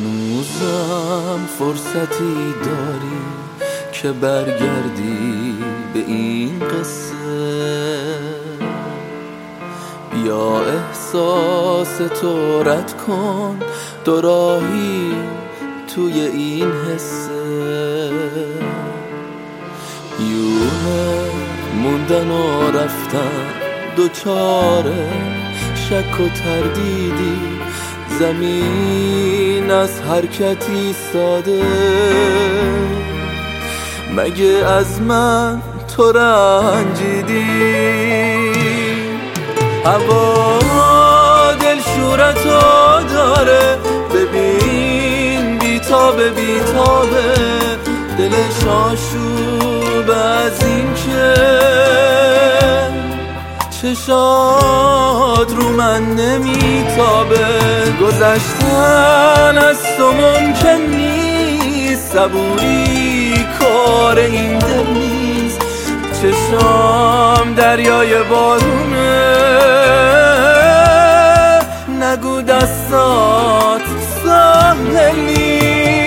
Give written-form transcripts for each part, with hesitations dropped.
هنوزم فرصتی داری که برگردی به این قصه، بیا احساس تو رد کن دوراهی توی این حسه. یونه موندن و رفتن دوچاره شک و تردیدی، زمین از حرکتی ساده. مگه از من تو رنجیدی؟ هوا دلشورتو داره، ببین بیتابه بیتابه، دلش آشوب از این که چشات رو من نمیتابه. گذشتن از تو ممکن نیست، صبوری کار این دل نیست. چشام دریای بارونه، نگو دستات ساحل نیست.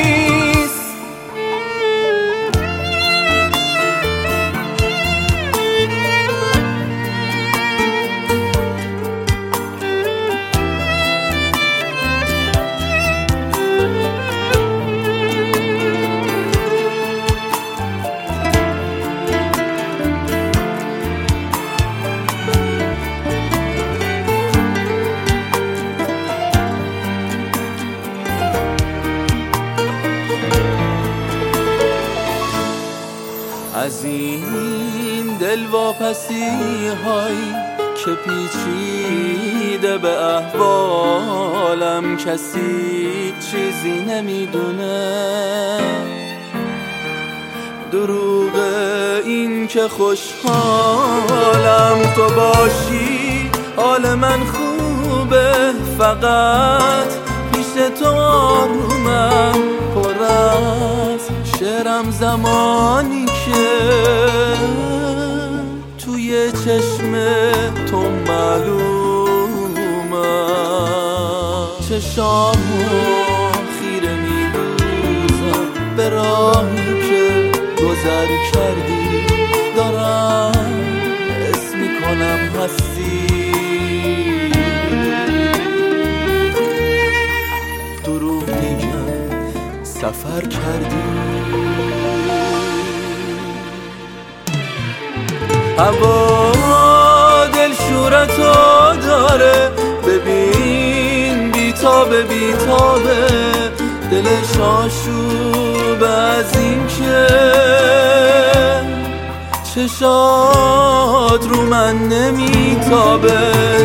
از این دلواپسی هایی که پیچیده به احوالم، کسی چیزی نمیدونه. دروغ این که خوشحالم تو باشی، حال من خوبه، فقط پیش تو آرومم. پر از شعرم زمانی که توی چشم تو معلومم. چشامو خیره میدوزم به راهی که گذر کردی، دارم حس میکنم هستی. دروغ میگم سفر کردی. هوا دلشورتو داره، ببین بیتابه بیتابه، دلش آشوب از این که چشات رو من نمیتابه.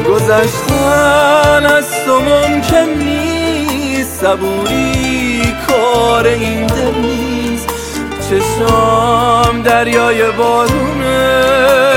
گذشتن از تو ممکن نیست، صبوری کار این دل نیست. چشام دریای بارونه،